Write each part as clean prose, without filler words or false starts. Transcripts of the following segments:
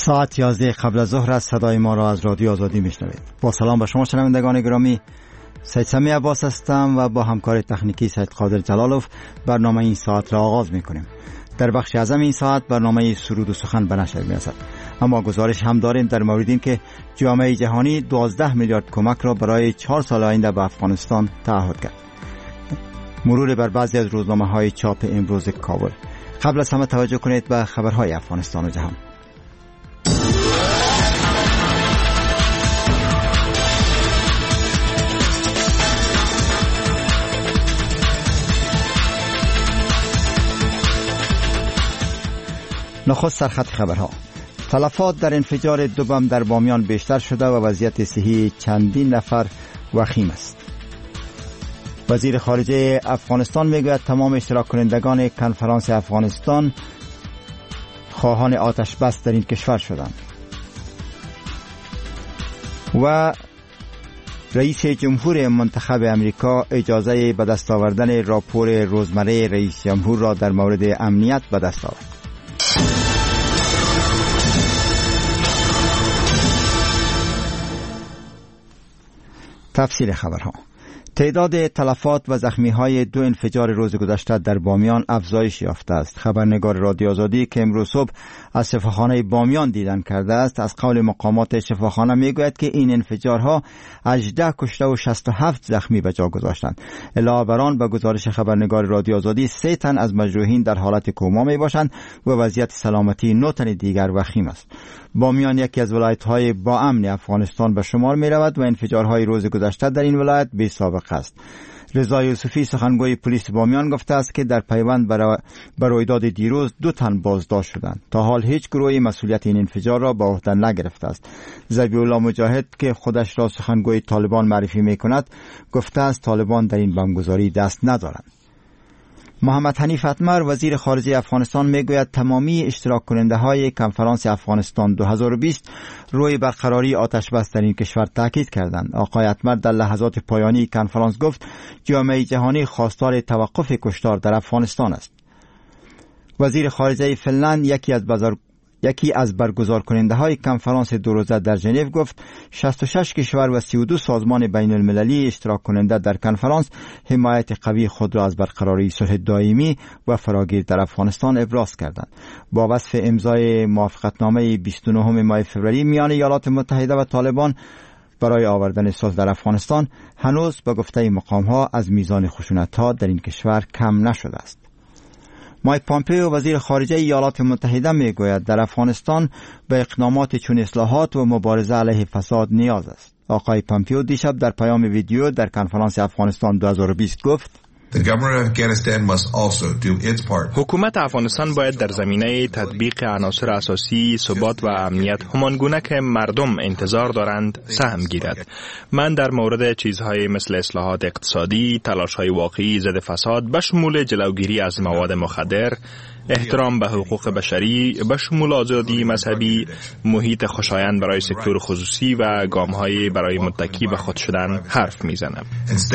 ساعت 11 قبل از ظهر است. صدای ما را از رادیو آزادی میشنوید. با سلام به شما شنوندگان گرامی، سید سمی عباس هستم و با همکار تکنیکی سید قادر جلالوف برنامه این ساعت را آغاز میکنیم. در بخش اعظم این ساعت برنامه سرود و سخن به نشر میرسد، اما گزارش هم داریم در مورد این که جامعه جهانی 12 میلیارد کمک را برای 4 سال آینده به افغانستان تعهد کرد. مرور بر بعضی از روزنامه‌های چاپ امروز کابل. قبل از همه توجه کنید به خبرهای افغانستان و جهان. نخست سرخط خبرها. تلفات در انفجار دو بم در بامیان بیشتر شده و وضعیت صحی چندین نفر وخیم است. وزیر خارجه افغانستان میگوید تمام اشتراک کنندگان کنفرانس افغانستان خواهان آتش بس در این کشور شدند. و رئیس جمهور منتخب امریکا اجازه به دست آوردن راپور روزمره رئیس جمهور را در مورد امنیت به دست آورد. تفصیل خبرها. تعداد تلفات و زخمی‌های 2 انفجار روز گذشته در بامیان افزایش یافته است. خبرنگار رادیو آزادی که امروز صبح از شفاخانه بامیان دیدن کرده است، از قول مقامات شفاخانه میگوید که این انفجارها 18 کشته و 67 زخمی به جا گذاشتند. علاوه بر آن به گزارش خبرنگار رادیو آزادی 3 تن از مجروحین در حالت کما میباشند و وضعیت سلامتی 9 تن دیگر وخیم است. بامیان یکی از ولایت‌های با امن افغانستان به شمار می‌رود و انفجارهای روز گذشته در این ولایت بی سابقه است. رضا یوسفی سخنگوی پلیس بامیان گفته است که در پیوند بر رویداد دیروز 2 تن بازداشت شدند. تا حال هیچ گروهی مسئولیت این انفجار را به عهده نگرفته است. ذبیح‌الله مجاهد که خودش را سخنگوی طالبان معرفی می‌کند گفته است طالبان در این بمبگذاری دست ندارند. محمد حنیف اتمر وزیر خارجه افغانستان میگوید تمامی اشتراک کننده های کنفرانس افغانستان 2020 روی برقراری آتش بس در این کشور تاکید کردند. آقای اتمر در لحظات پایانی کنفرانس گفت جامعه جهانی خواستار توقف کشتار در افغانستان است. وزیر خارجه فنلند یکی از برگزار کننده های کنفرانس 2 روزه در ژنو گفت 66 کشور و 32 سازمان بین المللی اشتراک کننده در کنفرانس حمایت قوی خود را از برقراری صلح دائمی و فراگیر در افغانستان ابراز کردند. با وصف امضای موافقتنامه 29 ماه فوریه میان ایالات متحده و طالبان برای آوردن صلح در افغانستان هنوز به گفته مقام ها از میزان خشونت ها در این کشور کم نشده است. مایک پامپیو وزیر خارجه ایالات متحده میگوید در افغانستان به اقدامات چون اصلاحات و مبارزه علیه فساد نیاز است. آقای پامپیو دیشب در پیام ویدیو در کنفرانس افغانستان 2020 گفت حکومت افغانستان باید در زمینه تطبیق عناصر اساسی ثبات و امنیت همانگونه که مردم انتظار دارند سهم گیرد. من در مورد چیزهای مثل اصلاحات اقتصادی، تلاش‌های واقعی ضد فساد به شمول جلوگیری از مواد مخدر، احترام به حقوق بشری به شمول آزادی مذهبی، محیط خوشایند برای سکتور خصوصی و گام‌های برای متکی به خود شدن حرف می‌زنم.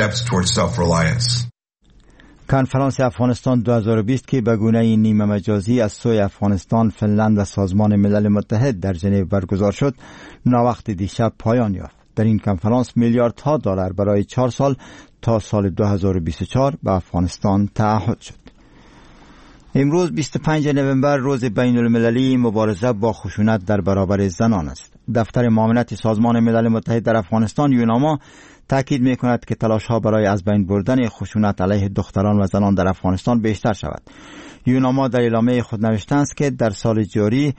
کنفرانس افغانستان 2020 که به گونه نیمه مجازی از سوی افغانستان، فنلند و سازمان ملل متحد در ژنو برگزار شد، ناوقت دیشب پایان یافت. در این کنفرانس میلیاردها دلار برای 4 سال تا سال 2024 به افغانستان تعهد شد. امروز 25 نوامبر روز بین المللی مبارزه با خشونت در برابر زنان است. دفتر معاونت سازمان ملل متحد در افغانستان یوناما تاکید می‌کند که تلاش‌ها برای از بین بردن خشونت علیه دختران و زنان در افغانستان بیشتر شود. یوناما در اعلامیه خود نوشته است که در سال جاری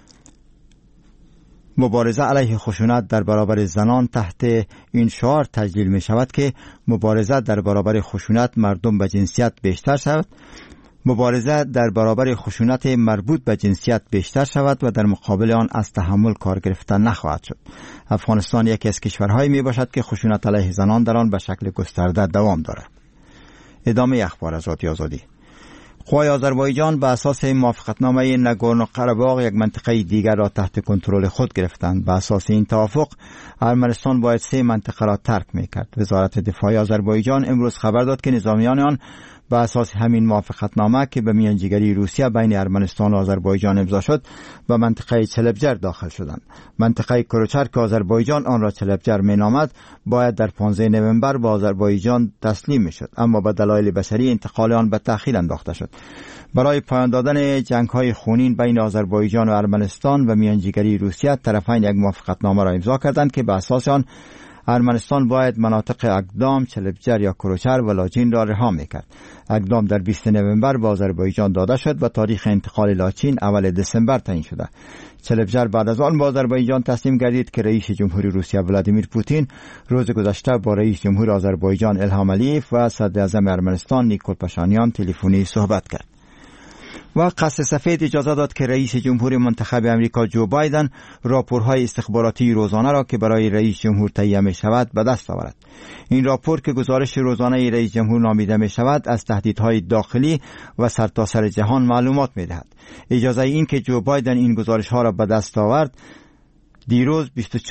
مبارزه علیه خشونت در برابر زنان تحت این شعار تجلیل می‌شود که مبارزه در برابر خشونت مردم به جنسیت بیشتر شود، مبارزه در برابر خشونت مربوط به جنسیت بیشتر شود و در مقابل آن از تحمل کار گرفتن نخواهد شد. افغانستان یکی از کشورهایی می باشد که خشونت علیه زنان در آن به شکل گسترده دوام دارد. ادامه اخبار از رادیو آزادی. قوای آذربایجان به اساس موافقتنامه ناگورنو قره‌باغ یک منطقه دیگر را تحت کنترل خود گرفتند. به اساس این توافق ارمنستان باید 3 منطقه را ترک می‌کرد. وزارت دفاع آذربایجان امروز خبر داد که نظامیان آن بر اساس همین موافقتنامه که به میانجیگری روسیه بین ارمنستان و آذربایجان امضا شد به منطقه چلبجر داخل شدند. منطقه کروچر که آذربایجان آن را چلبجر مینامد باید در 15 نوامبر به آذربایجان تسلیم میشد، اما به دلایل بشری انتقال آن به تأخیر انداخته شد. برای پایان دادن جنگ‌های خونین بین آذربایجان و ارمنستان و میانجیگری روسیه، طرفین یک موافقتنامه را امضا کردند که به اساس آن ارمنستان باید مناطق اقدام، چلبجر یا کروچر و لاچین را رها میکرد. اقدام در 20 نوامبر به آذربایجان داده شد و تاریخ انتقال لاچین اول دسامبر تعیین شده. چلبجر بعد از آن به آذربایجان تسلیم گردید که رئیس جمهوری روسیه ولادیمیر پوتین روز گذشته با رئیس جمهور آذربایجان الهام علیف و صدر اعظم ارمنستان نیکول پاشانیان تلفنی صحبت کرد. و قصر سفید اجازه داد که رئیس جمهور منتخب امریکا جو بایدن راپورهای استخباراتی روزانه را که برای رئیس جمهور تهیه می شود به دست آورد. این راپور که گزارش روزانه رئیس جمهور نامیده می شود از تهدیدهای داخلی و سرتاسر جهان معلومات می دهد. اجازه این که جو بایدن این گزارش ها را به دست آورد دیروز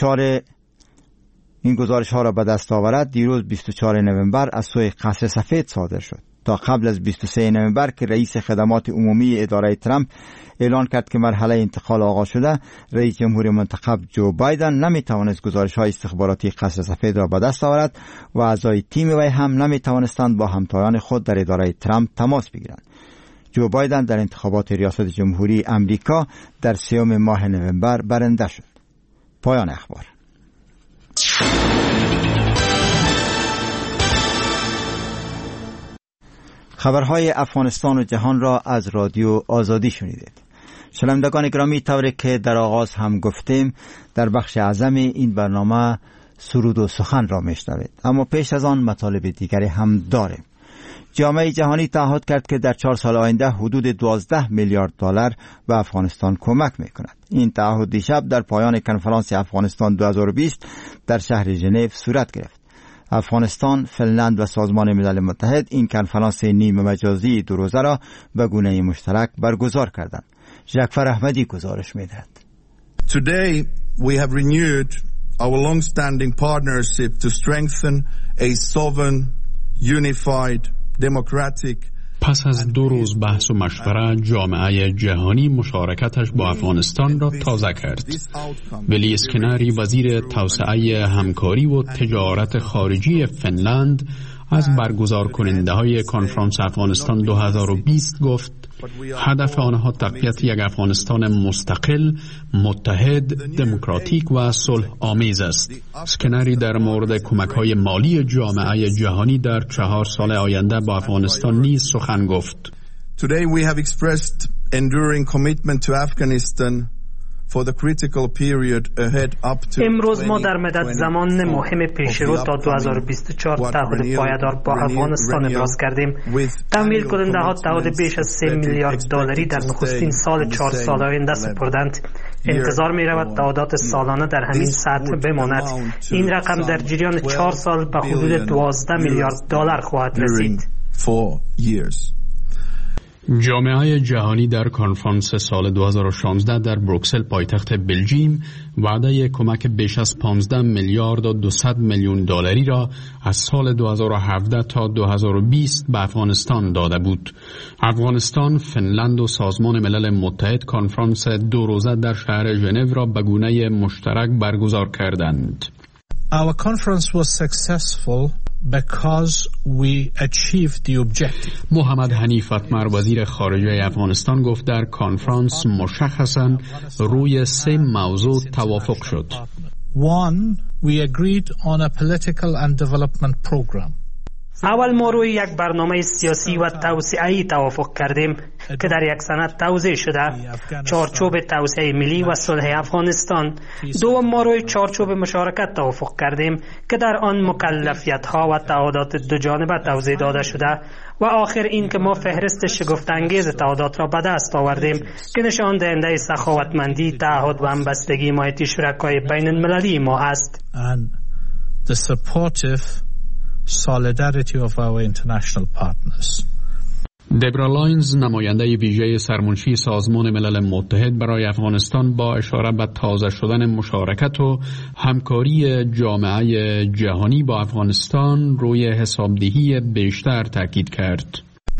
24 نوامبر از سوی قصر سفید صادر شد. تا قبل از 23 نوامبر که رئیس خدمات عمومی اداره ترامپ اعلان کرد که مرحله انتقال آغاز شده، رئیس جمهور منتخب جو بایدن نمی توانست گزارش‌های استخباراتی قصر سفید را به دست آورد و اعضای تیم وی هم نمی توانستند با همتایان خود در اداره ترامپ تماس بگیرند. جو بایدن در انتخابات ریاست جمهوری امریکا در 3 ماه نوامبر برنده شد. پایان اخبار. خبرهای افغانستان و جهان را از رادیو آزادی شنیدید. شنوندگان گرامی، طوری که در آغاز هم گفتیم در بخش اعظم این برنامه سرود و سخن را میشنوید، اما پیش از آن مطالب دیگری هم داریم. جامعه جهانی تعهد کرد که در 4 سال آینده حدود 12 میلیارد دلار به افغانستان کمک میکند. این تعهد دیشب در پایان کنفرانس افغانستان 2020 در شهر ژنو صورت گرفت. افغانستان، فنلند و سازمان ملل متحد این کنفرانس نیمه مجازی 2 روزه را به گونه مشترک برگزار کردند. جعفر احمدی گزارش می‌دهد. Today we have renewed our long-standing partnership to strengthen a sovereign, unified, democratic. پس از 2 روز بحث و مشوره، جامعه جهانی مشارکتش با افغانستان را تازه کرد. ولی اسکناری، وزیر توسعه همکاری و تجارت خارجی فنلند، از برگزار کننده های کنفرانس افغانستان 2020 گفت هدف آنها تقویت یک افغانستان مستقل، متحد، دموکراتیک و صلح آمیز است. اسکنری در مورد کمک‌های مالی جامعه جهانی در 4 سال آینده با افغانستان نیز سخن گفت. Today we have expressed enduring commitment to Afghanistan for the critical period ahead up to. امروز ما در مدت زمان مهم پیشرو تا 2024 تعهد پایدار با افغانستان ابراز کردیم. تمویل کننده ها تعهد بیش از 3 میلیارد دلاری در نخستین سال 4 سال آینده سپردند. انتظار می رود تعهدات سالانه در همین سطح بماند. این رقم در جریان 4 سال به حدود 12 میلیارد دلار خواهد رسید. جامعه جهانی در کنفرانس سال 2016 در بروکسل پایتخت بلژیم وعده کمک بیش از 15 میلیارد و 200 میلیون دلاری را از سال 2017 تا 2020 به افغانستان داده بود. افغانستان، فنلند و سازمان ملل متحد کنفرانس 2 روزه در شهر ژنو را به گونه مشترک برگزار کردند. Our conference was successful because we achieved the objective. محمد حنیف اتمر، وزیر خارجه افغانستان، گفت در کنفرانس مشخصاً روی 3 موضوع توافق شد. One, we agreed on a political and development program. اول ما روی یک برنامه سیاسی و توسعه‌ای توافق کردیم که در یک سند توضیح شده، چارچوب توسعه ملی و صلح افغانستان. دوم، ما روی چارچوب مشارکت توافق کردیم که در آن مکلفیت‌ها و تعهدات دو جانبه توضیح داده شده و آخر این که ما فهرست شگفت‌انگیز تعهدات را به دست آوردیم که نشان دهنده سخاوتمندی، تعهد و همبستگی حمایتی شرکای بین المللی ما است. And the supportive solidarity of our international partners. دبرا لاینز، نماینده ویژه سرمنشی سازمان ملل متحد برای افغانستان، با اشاره به تازه شدن مشارکت و همکاری جامعه جهانی با افغانستان روی حسابدهی بیشتر تاکید کرد.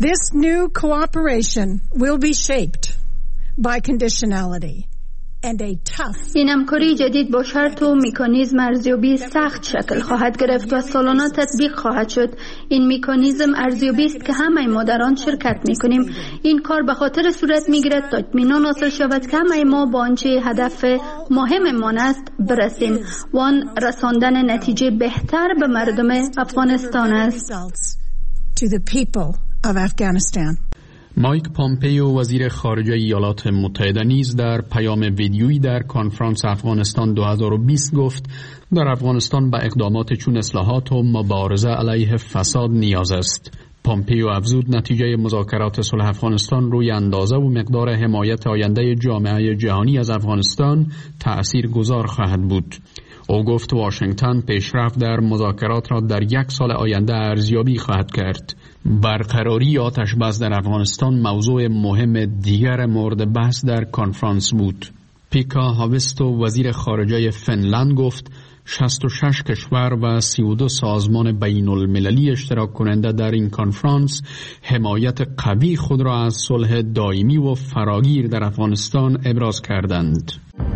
This new cooperation will be shaped by conditionality and a tough. این همکاری جدید با شرط و مکانیزم ارزیابی سخت شکل خواهد گرفت و سالانه تطبیق خواهد شد. این مکانیزم ارزیابی است که همه ما در آن شرکت می‌کنیم. این کار به خاطر صورت می‌گیرد تا اطمینان حاصل شود که همه ما با آنچه هدف مهممان است برسیم و آن رساندن نتیجه بهتر به مردم افغانستان است. To the people of Afghanistan. مایک پامپیو وزیر خارجه ایالات متحده نیز در پیام ویدیویی در کنفرانس افغانستان 2020 گفت در افغانستان به اقدامات چون اصلاحات و مبارزه علیه فساد نیاز است. پامپیو افزود نتیجه مذاکرات صلح افغانستان روی اندازه و مقدار حمایت آینده جامعه جهانی از افغانستان تأثیرگذار خواهد بود. او گفت واشنگتن پیشرفت در مذاکرات را در 1 سال آینده ارزیابی خواهد کرد. برقراری آتش بس در افغانستان موضوع مهم دیگر مورد بحث در کنفرانس بود. پیکا هاوستو وزیر خارجه فنلند گفت 66 کشور و 32 سازمان بین المللی اشتراک کننده در این کنفرانس حمایت قوی خود را از صلح دائمی و فراگیر در افغانستان ابراز کردند.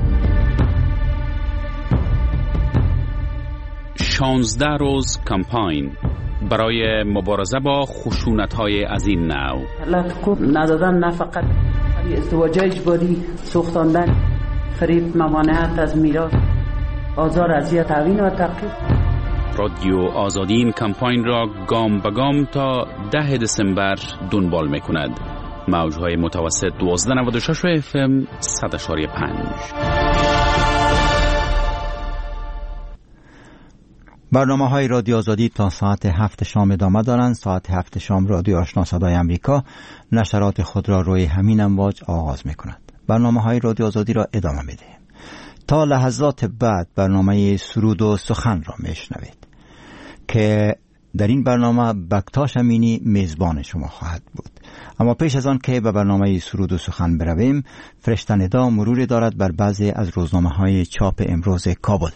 16 روز کمپاین برای مبارزه با خشونت‌های از این نوع. حکومت ندادن، نه فقط ازدواج اجباری، سوختاندن، فریب، ممانعت از میراث، آزار، اذیت، تعوین و تعقیب. رادیو آزادی این کمپاین را گام به گام تا 10 دسامبر دنبال می‌کند. موج‌های متوسط 1296 FM 100.5. برنامه‌های رادیو آزادی تا ساعت 7 شام ادامه دارند. ساعت 7 شام رادیو آشنا صدای امریکا نشرات خود را روی همین امواج آغاز می‌کند. برنامه‌های رادیو آزادی را ادامه می‌دهیم. تا لحظات بعد برنامه سرود و سخن را میشنوید که در این برنامه بکتاش امینی میزبان شما خواهد بود. اما پیش از آن که به برنامه سرود و سخن برویم، فرشته ندا مروری دارد بر بعضی از روزنامه‌های چاپ امروز کابل.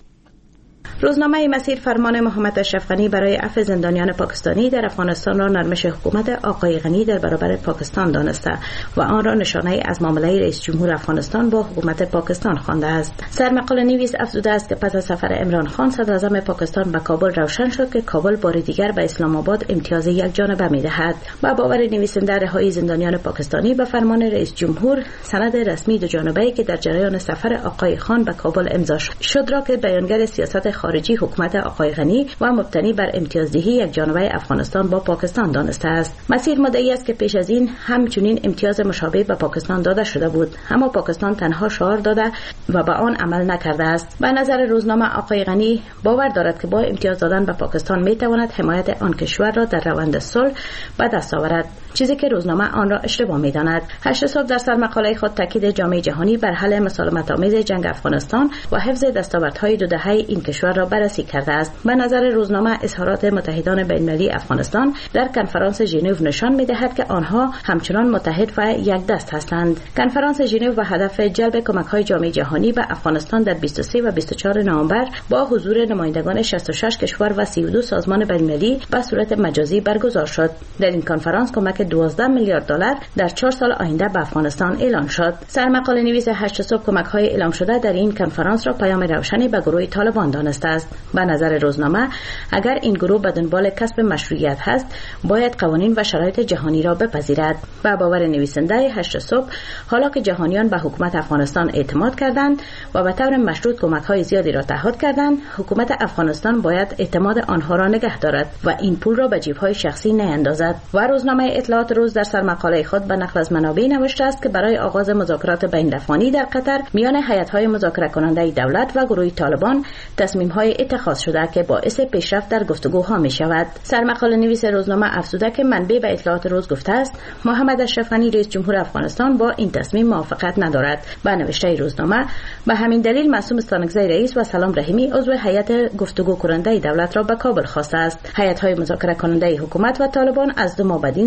روزنامه مسیر فرمان محمد اشرف غنی برای عفو زندانیان پاکستانی در افغانستان را نرمش حکومت آقای غنی در برابر پاکستان دانسته و آن را نشانه از معامله رئیس جمهور افغانستان با حکومت پاکستان خوانده است. سرمقاله نویس افزوده است که پس از سفر عمران خان صدر اعظم پاکستان به کابل روشن شد که کابل بار دیگر به اسلام آباد امتیاز یک جانبه می‌دهد. با باور نویسنده رهایی زندانیان پاکستانی به فرمان رئیس جمهور سند رسمی دو جانبه‌ای که در جریان سفر آقای خان به کابل امضا شد را که بیانگر سیاست خارجی حکومت آقای غنی و مبتنی بر امتیازدهی یک جانبه افغانستان با پاکستان دانسته است. مسیر مدعی است که پیش از این همچنین امتیاز مشابه به پاکستان داده شده بود، اما پاکستان تنها شعار داده و به آن عمل نکرده است. به نظر روزنامه آقای غنی باور دارد که با امتیاز دادن به پاکستان میتواند حمایت آن کشور را در روند صلح به دست آورد، چیزی که روزنامه آن را اشتباه می‌داند. 8 صبح در سرمقاله خود تاکید جامعه جهانی بر حل مسالمت‌آمیز جنگ افغانستان و حفظ دستاوردهای دو دهه این کشور را بررسی کرده است. به نظر روزنامه اظهارات متحدان بین‌المللی افغانستان در کنفرانس ژنو نشان می‌دهد که آنها همچنان متحد و یک دست هستند. کنفرانس ژنو و هدف جلب کمک‌های جامعه جهانی به افغانستان در 23 و 24 نوامبر با حضور نمایندگان 66 کشور و 32 سازمان بین‌المللی به صورت مجازی برگزار شد. در این کنفرانس کمک 12 میلیارد دلار در 4 سال آینده به افغانستان اعلان شد. سرمقاله نویس 8 صبح کمک‌های اعلام شده در این کنفرانس را پیام روشنی به گروه طالبان دانسته است. به نظر روزنامه اگر این گروه به دنبال کسب مشروعیت هست، باید قوانین و شرایط جهانی را بپذیرد. به باور نویسنده 8 صبح، حالا که جهانیان به حکومت افغانستان اعتماد کردند و به طور مشروط کمک‌های زیادی را تعهد کردند، حکومت افغانستان باید اعتماد آنها را نگه دارد و این پول را به جیب‌های شخصی نیندازد. و روزنامه اطلاعات روز در سرمقاله خود به نقل از منابع نوشته است که برای آغاز مذاکرات بین‌الافغانی در قطر میان هیئت‌های مذاکره کننده دولت و گروه طالبان تصمیم‌های اتخاذ شده که باعث پیشرفت در گفتگوها می‌شود. سرمقاله نویس روزنامه افزوده که منبع به اطلاعات روز گفته است محمد اشرف غنی رئیس جمهور افغانستان با این تصمیم موافقت ندارد. با نوشته روزنامه به همین دلیل معصوم استانکزی رئیس و سلام رحیمی عضو هیئت گفتگو کننده دولت را به کابل خواسته است. هیئت‌های مذاکره کننده حکومت و طالبان از 2 ماه بعد